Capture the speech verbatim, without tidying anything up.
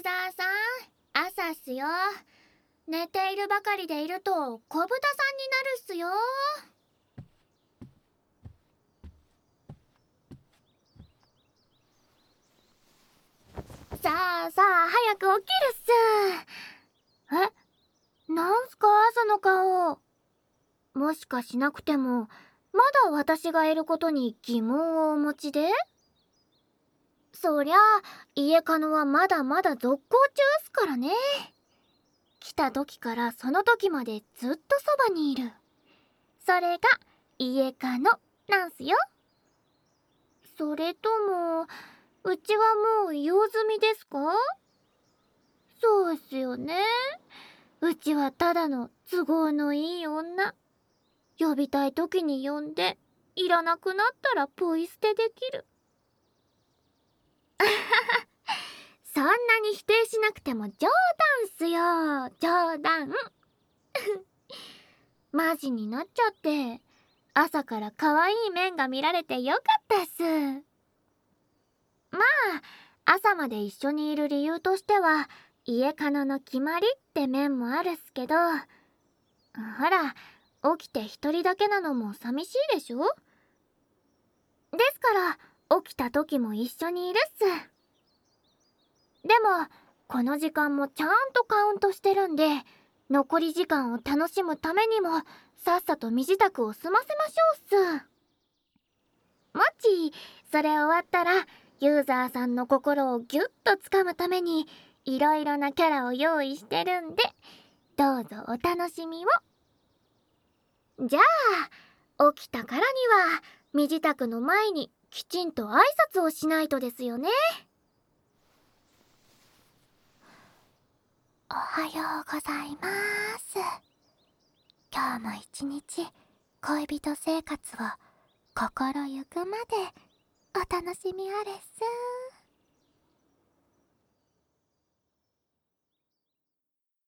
ーザーさん、朝っすよ。寝ているばかりでいると小豚さんになるっすよ。さあさあ、早く起きるっす。え、なんすか朝の顔。もしかしなくても、まだ私がいることに疑問をお持ちで？そりゃ、家カノはまだまだ続行中っすからね。来た時からその時までずっとそばにいる。それが家カノなんすよ。それとも、うちはもう用済みですか？そうっすよね。うちはただの都合のいい女。呼びたい時に呼んで、いらなくなったらポイ捨てできる。そんなに否定しなくても冗談っすよ。冗談。マジになっちゃって、朝から可愛い面が見られてよかったっす。まあ、朝まで一緒にいる理由としては、家カノの決まりって面もあるっすけど、ほら、起きて一人だけなのも寂しいでしょ？ですから、起きた時も一緒にいるっす。でも、この時間もちゃんとカウントしてるんで、残り時間を楽しむためにも、さっさと身支度を済ませましょうっす。もち、それ終わったら、ユーザーさんの心をギュッとつかむために、いろいろなキャラを用意してるんで、どうぞお楽しみを。じゃあ、起きたからには、身支度の前にきちんと挨拶をしないとですよね。おはようございます。今日も一日、恋人生活を心ゆくまでお楽しみあれっす。